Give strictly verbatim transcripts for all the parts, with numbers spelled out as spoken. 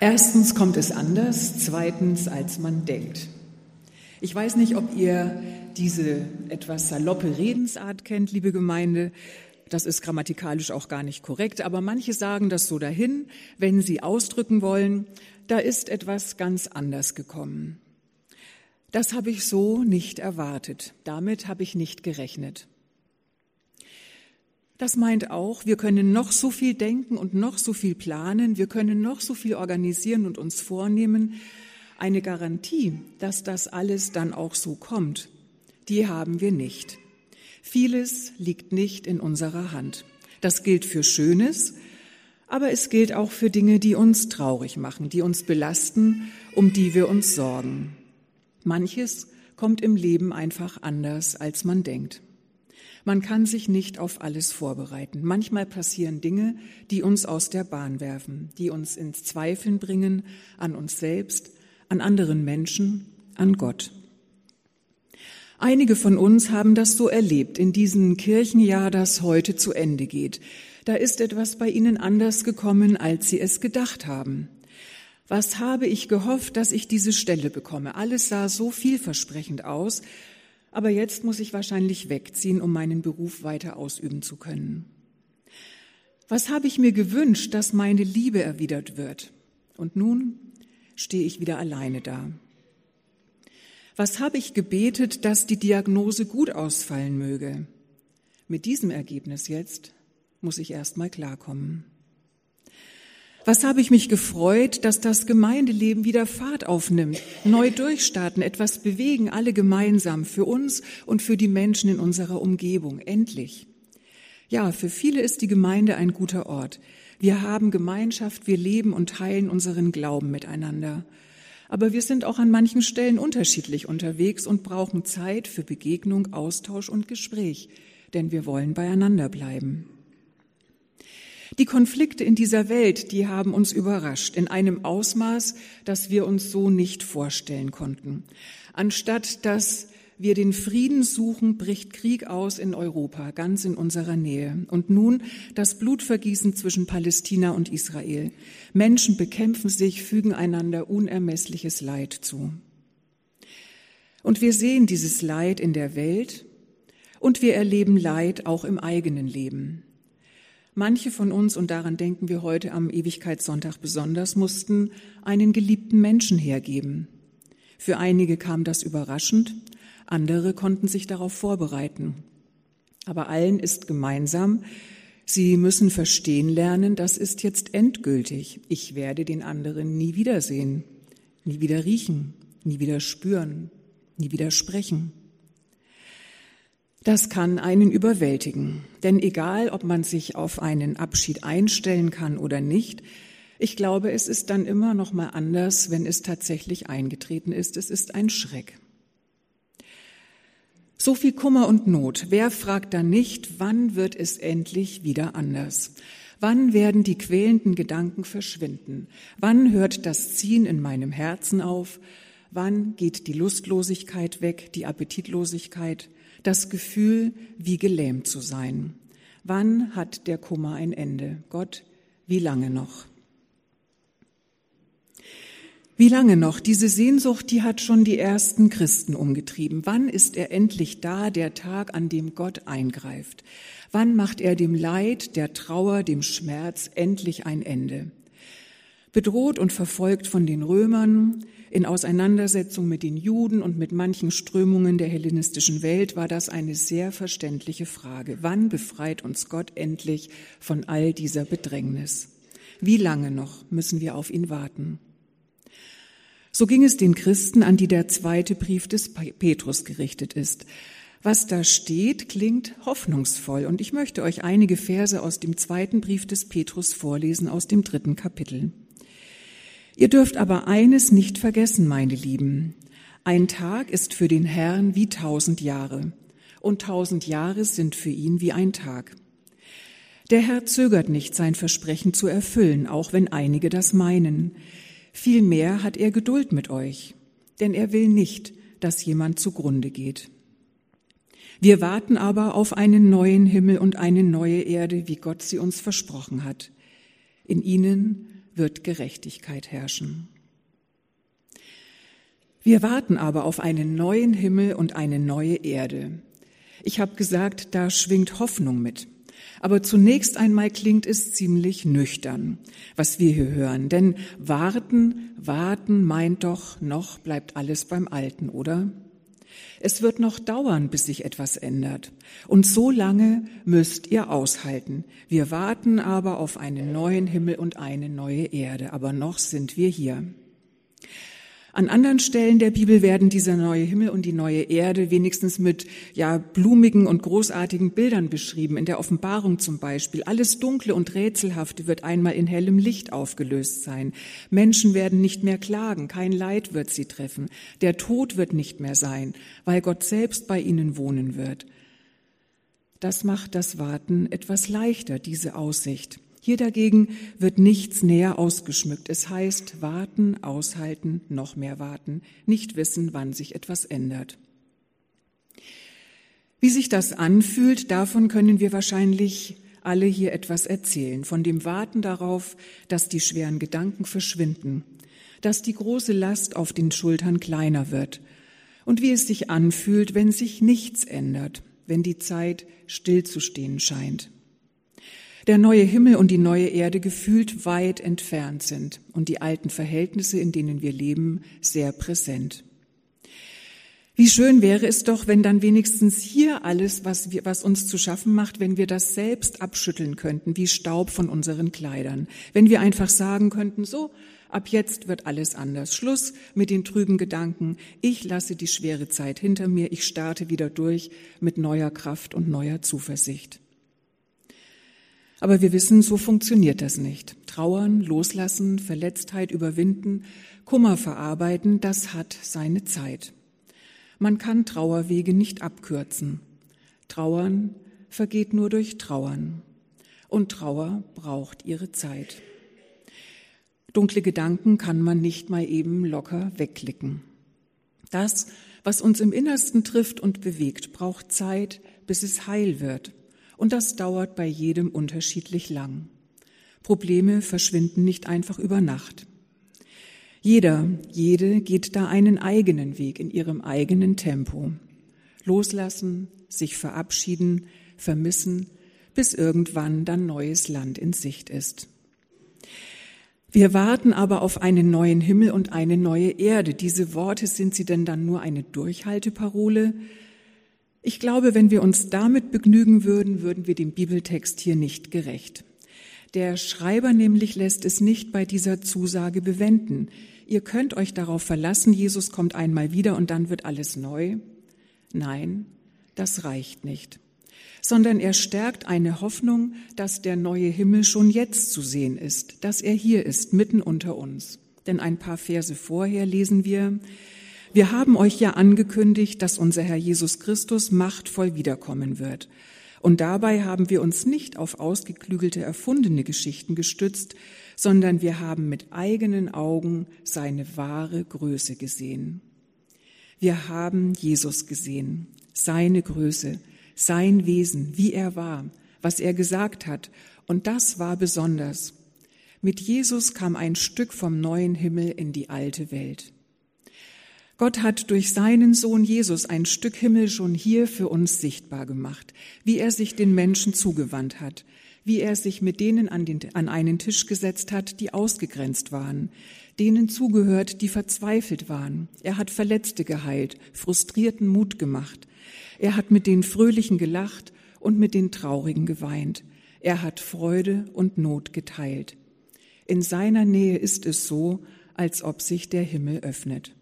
Erstens kommt es anders, zweitens als man denkt. Ich weiß nicht, ob ihr diese etwas saloppe Redensart kennt, liebe Gemeinde. Das ist grammatikalisch auch gar nicht korrekt, aber manche sagen das so dahin, wenn sie ausdrücken wollen, da ist etwas ganz anders gekommen. Das habe ich so nicht erwartet, damit habe ich nicht gerechnet. Das meint auch, wir können noch so viel denken und noch so viel planen, wir können noch so viel organisieren und uns vornehmen. Eine Garantie, dass das alles dann auch so kommt, die haben wir nicht. Vieles liegt nicht in unserer Hand. Das gilt für Schönes, aber es gilt auch für Dinge, die uns traurig machen, die uns belasten, um die wir uns sorgen. Manches kommt im Leben einfach anders, als man denkt. Man kann sich nicht auf alles vorbereiten. Manchmal passieren Dinge, die uns aus der Bahn werfen, die uns ins Zweifeln bringen an uns selbst, an anderen Menschen, an Gott. Einige von uns haben das so erlebt in diesem Kirchenjahr, das heute zu Ende geht. Da ist etwas bei ihnen anders gekommen, als sie es gedacht haben. Was habe ich gehofft, dass ich diese Stelle bekomme? Alles sah so vielversprechend aus, aber jetzt muss ich wahrscheinlich wegziehen, um meinen Beruf weiter ausüben zu können. Was habe ich mir gewünscht, dass meine Liebe erwidert wird? Und nun stehe ich wieder alleine da. Was habe ich gebetet, dass die Diagnose gut ausfallen möge? Mit diesem Ergebnis jetzt muss ich erst mal klarkommen. Was habe ich mich gefreut, dass das Gemeindeleben wieder Fahrt aufnimmt, neu durchstarten, etwas bewegen, alle gemeinsam, für uns und für die Menschen in unserer Umgebung, endlich. Ja, für viele ist die Gemeinde ein guter Ort. Wir haben Gemeinschaft, wir leben und teilen unseren Glauben miteinander. Aber wir sind auch an manchen Stellen unterschiedlich unterwegs und brauchen Zeit für Begegnung, Austausch und Gespräch, denn wir wollen beieinander bleiben. Die Konflikte in dieser Welt, die haben uns überrascht, in einem Ausmaß, das wir uns so nicht vorstellen konnten. Anstatt dass wir den Frieden suchen, bricht Krieg aus in Europa, ganz in unserer Nähe. Und nun das Blutvergießen zwischen Palästina und Israel. Menschen bekämpfen sich, fügen einander unermessliches Leid zu. Und wir sehen dieses Leid in der Welt und wir erleben Leid auch im eigenen Leben. Manche von uns, und daran denken wir heute am Ewigkeitssonntag besonders, mussten einen geliebten Menschen hergeben. Für einige kam das überraschend, andere konnten sich darauf vorbereiten. Aber allen ist gemeinsam, sie müssen verstehen lernen, das ist jetzt endgültig. Ich werde den anderen nie wiedersehen, nie wieder riechen, nie wieder spüren, nie wieder sprechen. Das kann einen überwältigen, denn egal, ob man sich auf einen Abschied einstellen kann oder nicht, ich glaube, es ist dann immer noch mal anders, wenn es tatsächlich eingetreten ist. Es ist ein Schreck. So viel Kummer und Not. Wer fragt dann nicht, wann wird es endlich wieder anders? Wann werden die quälenden Gedanken verschwinden? Wann hört das Ziehen in meinem Herzen auf? Wann geht die Lustlosigkeit weg, die Appetitlosigkeit? Das Gefühl, wie gelähmt zu sein. Wann hat der Kummer ein Ende? Gott, wie lange noch? Wie lange noch? Diese Sehnsucht, die hat schon die ersten Christen umgetrieben. Wann ist er endlich da, der Tag, an dem Gott eingreift? Wann macht er dem Leid, der Trauer, dem Schmerz endlich ein Ende? Bedroht und verfolgt von den Römern, in Auseinandersetzung mit den Juden und mit manchen Strömungen der hellenistischen Welt war das eine sehr verständliche Frage. Wann befreit uns Gott endlich von all dieser Bedrängnis? Wie lange noch müssen wir auf ihn warten? So ging es den Christen, an die der zweite Brief des Petrus gerichtet ist. Was da steht, klingt hoffnungsvoll und ich möchte euch einige Verse aus dem zweiten Brief des Petrus vorlesen, aus dem dritten Kapitel. Ihr dürft aber eines nicht vergessen, meine Lieben. Ein Tag ist für den Herrn wie tausend Jahre und tausend Jahre sind für ihn wie ein Tag. Der Herr zögert nicht, sein Versprechen zu erfüllen, auch wenn einige das meinen. Vielmehr hat er Geduld mit euch, denn er will nicht, dass jemand zugrunde geht. Wir warten aber auf einen neuen Himmel und eine neue Erde, wie Gott sie uns versprochen hat. In ihnen wird Gerechtigkeit herrschen. Wir warten aber auf einen neuen Himmel und eine neue Erde. Ich habe gesagt, da schwingt Hoffnung mit. Aber zunächst einmal klingt es ziemlich nüchtern, was wir hier hören. Denn warten, warten meint doch, noch bleibt alles beim Alten, oder? Es wird noch dauern, bis sich etwas ändert. Und so lange müsst ihr aushalten. Wir warten aber auf einen neuen Himmel und eine neue Erde. Aber noch sind wir hier. An anderen Stellen der Bibel werden dieser neue Himmel und die neue Erde wenigstens mit ja blumigen und großartigen Bildern beschrieben. In der Offenbarung zum Beispiel. Alles Dunkle und Rätselhafte wird einmal in hellem Licht aufgelöst sein. Menschen werden nicht mehr klagen, kein Leid wird sie treffen. Der Tod wird nicht mehr sein, weil Gott selbst bei ihnen wohnen wird. Das macht das Warten etwas leichter, diese Aussicht. Hier dagegen wird nichts näher ausgeschmückt. Es heißt warten, aushalten, noch mehr warten, nicht wissen, wann sich etwas ändert. Wie sich das anfühlt, davon können wir wahrscheinlich alle hier etwas erzählen. Von dem Warten darauf, dass die schweren Gedanken verschwinden, dass die große Last auf den Schultern kleiner wird und wie es sich anfühlt, wenn sich nichts ändert, wenn die Zeit stillzustehen scheint. Der neue Himmel und die neue Erde gefühlt weit entfernt sind und die alten Verhältnisse, in denen wir leben, sehr präsent. Wie schön wäre es doch, wenn dann wenigstens hier alles, was wir, was uns zu schaffen macht, wenn wir das selbst abschütteln könnten, wie Staub von unseren Kleidern. Wenn wir einfach sagen könnten, so, ab jetzt wird alles anders. Schluss mit den trüben Gedanken. Ich lasse die schwere Zeit hinter mir. Ich starte wieder durch mit neuer Kraft und neuer Zuversicht. Aber wir wissen, so funktioniert das nicht. Trauern, loslassen, Verletztheit überwinden, Kummer verarbeiten, das hat seine Zeit. Man kann Trauerwege nicht abkürzen. Trauern vergeht nur durch Trauern. Und Trauer braucht ihre Zeit. Dunkle Gedanken kann man nicht mal eben locker wegklicken. Das, was uns im Innersten trifft und bewegt, braucht Zeit, bis es heil wird. Und das dauert bei jedem unterschiedlich lang. Probleme verschwinden nicht einfach über Nacht. Jeder, jede geht da einen eigenen Weg in ihrem eigenen Tempo. Loslassen, sich verabschieden, vermissen, bis irgendwann dann neues Land in Sicht ist. Wir warten aber auf einen neuen Himmel und eine neue Erde. Diese Worte, sind sie denn dann nur eine Durchhalteparole? Ich glaube, wenn wir uns damit begnügen würden, würden wir dem Bibeltext hier nicht gerecht. Der Schreiber nämlich lässt es nicht bei dieser Zusage bewenden. Ihr könnt euch darauf verlassen, Jesus kommt einmal wieder und dann wird alles neu. Nein, das reicht nicht. Sondern er stärkt eine Hoffnung, dass der neue Himmel schon jetzt zu sehen ist, dass er hier ist, mitten unter uns. Denn ein paar Verse vorher lesen wir: Wir haben euch ja angekündigt, dass unser Herr Jesus Christus machtvoll wiederkommen wird. Und dabei haben wir uns nicht auf ausgeklügelte, erfundene Geschichten gestützt, sondern wir haben mit eigenen Augen seine wahre Größe gesehen. Wir haben Jesus gesehen, seine Größe, sein Wesen, wie er war, was er gesagt hat. Und das war besonders. Mit Jesus kam ein Stück vom neuen Himmel in die alte Welt. Gott hat durch seinen Sohn Jesus ein Stück Himmel schon hier für uns sichtbar gemacht, wie er sich den Menschen zugewandt hat, wie er sich mit denen an, den, an einen Tisch gesetzt hat, die ausgegrenzt waren, denen zugehört, die verzweifelt waren. Er hat Verletzte geheilt, Frustrierten Mut gemacht. Er hat mit den Fröhlichen gelacht und mit den Traurigen geweint. Er hat Freude und Not geteilt. In seiner Nähe ist es so, als ob sich der Himmel öffnet.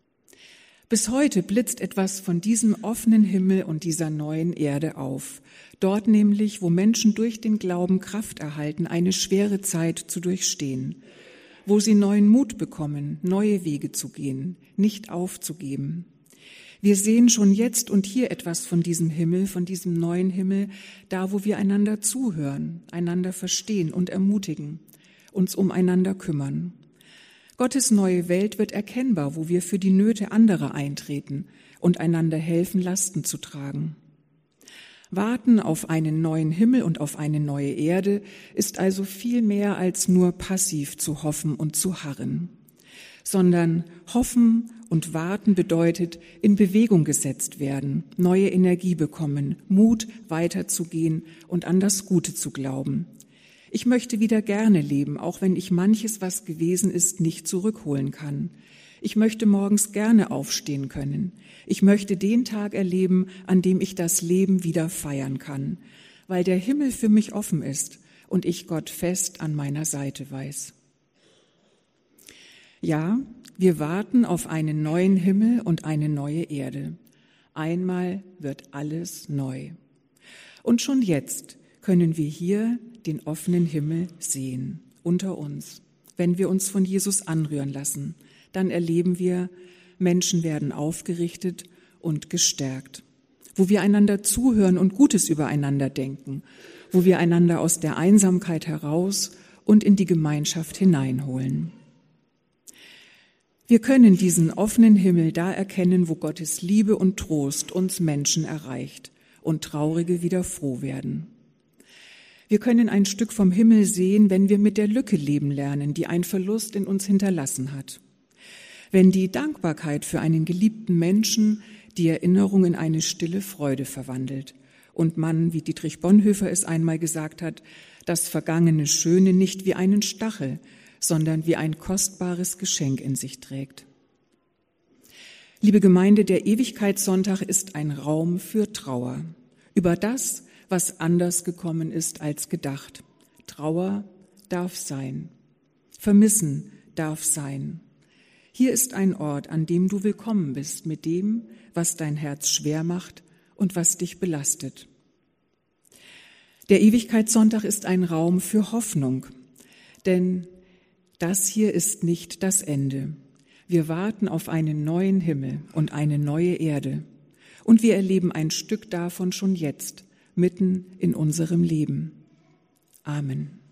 Bis heute blitzt etwas von diesem offenen Himmel und dieser neuen Erde auf. Dort nämlich, wo Menschen durch den Glauben Kraft erhalten, eine schwere Zeit zu durchstehen. Wo sie neuen Mut bekommen, neue Wege zu gehen, nicht aufzugeben. Wir sehen schon jetzt und hier etwas von diesem Himmel, von diesem neuen Himmel, da wo wir einander zuhören, einander verstehen und ermutigen, uns umeinander kümmern. Gottes neue Welt wird erkennbar, wo wir für die Nöte anderer eintreten und einander helfen, Lasten zu tragen. Warten auf einen neuen Himmel und auf eine neue Erde ist also viel mehr als nur passiv zu hoffen und zu harren, sondern hoffen und warten bedeutet in Bewegung gesetzt werden, neue Energie bekommen, Mut weiterzugehen und an das Gute zu glauben. Ich möchte wieder gerne leben, auch wenn ich manches, was gewesen ist, nicht zurückholen kann. Ich möchte morgens gerne aufstehen können. Ich möchte den Tag erleben, an dem ich das Leben wieder feiern kann, weil der Himmel für mich offen ist und ich Gott fest an meiner Seite weiß. Ja, wir warten auf einen neuen Himmel und eine neue Erde. Einmal wird alles neu. Und schon jetzt können wir hier den offenen Himmel sehen, unter uns. Wenn wir uns von Jesus anrühren lassen, dann erleben wir, Menschen werden aufgerichtet und gestärkt, wo wir einander zuhören und Gutes übereinander denken, wo wir einander aus der Einsamkeit heraus und in die Gemeinschaft hineinholen. Wir können diesen offenen Himmel da erkennen, wo Gottes Liebe und Trost uns Menschen erreicht und Traurige wieder froh werden. Wir können ein Stück vom Himmel sehen, wenn wir mit der Lücke leben lernen, die ein Verlust in uns hinterlassen hat. Wenn die Dankbarkeit für einen geliebten Menschen die Erinnerung in eine stille Freude verwandelt und man, wie Dietrich Bonhoeffer es einmal gesagt hat, das vergangene Schöne nicht wie einen Stachel, sondern wie ein kostbares Geschenk in sich trägt. Liebe Gemeinde, der Ewigkeitssonntag ist ein Raum für Trauer über das, was anders gekommen ist als gedacht. Trauer darf sein. Vermissen darf sein. Hier ist ein Ort, an dem du willkommen bist mit dem, was dein Herz schwer macht und was dich belastet. Der Ewigkeitssonntag ist ein Raum für Hoffnung, denn das hier ist nicht das Ende. Wir warten auf einen neuen Himmel und eine neue Erde und wir erleben ein Stück davon schon jetzt, mitten in unserem Leben. Amen.